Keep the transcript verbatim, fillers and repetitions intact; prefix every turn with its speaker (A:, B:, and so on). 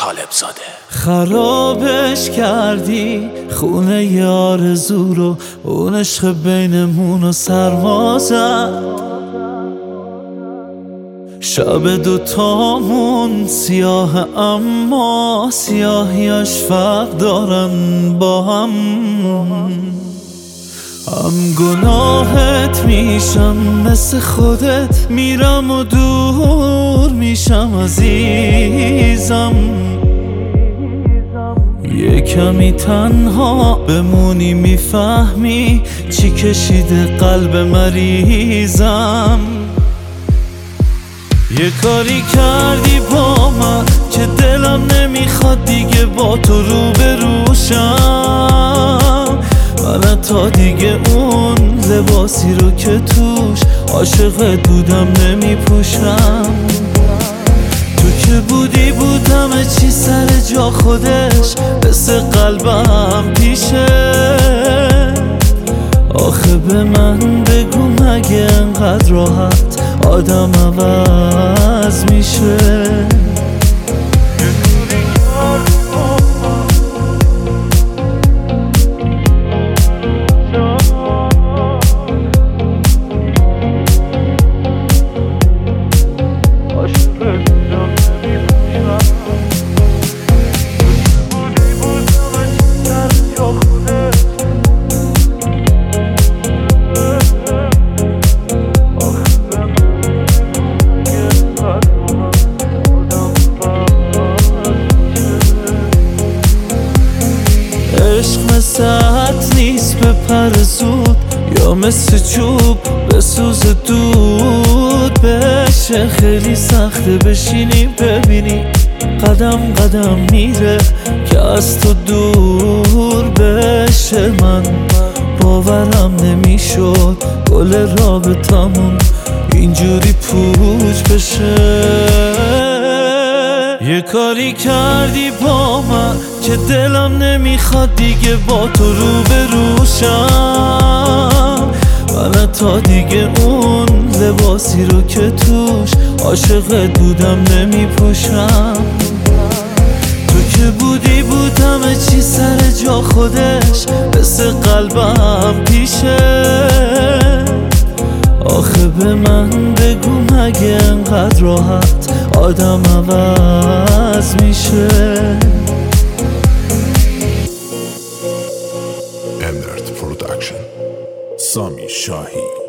A: طالب زاده.
B: خرابش کردی خونه ی آرزو رو، اون عشق بینمون رو سرما زد. شب دوتامون سیاه اما سیاهیاش فرق دارن با هم. هم گناهت میشم مثل خودت، میرم و دور میشم عزیزم. یه کمی تنها بمونی میفهمی چی کشیده قلب مریضم. یه کاری کردی با من که دلم نمیخواد دیگه با تو روبروشم. من تا دیگه اون لباسی رو که توش عاشقت بودم نمیپوشم. تو که بودی بودم چی سر جا خودش، مثل قلبم پیشه. آخه به من بگو مگه انقدر راحت آدم عوض میشه؟ عشق مثل عط نیست به پر زود، یا مثل چوب به سوز دود بشه. خیلی سخته بشینی ببینی قدم قدم میره که از تو دور بشه. من باورم نمیشد گل رابطمون اینجوری پوچ بشه. یه کاری کردی با من که دلم نمیخواد دیگه با تو روبروشم. من تا دیگه اون لباسی رو که توش عاشقت بودم نمیپوشم. تو که بودی بودم چی سر جا خودش، مثل قلبم پیشه. آخه به من بگو مگه انقدر راحت آدم عوض میشه؟
A: امرت پروداکشن، سامی شاهی.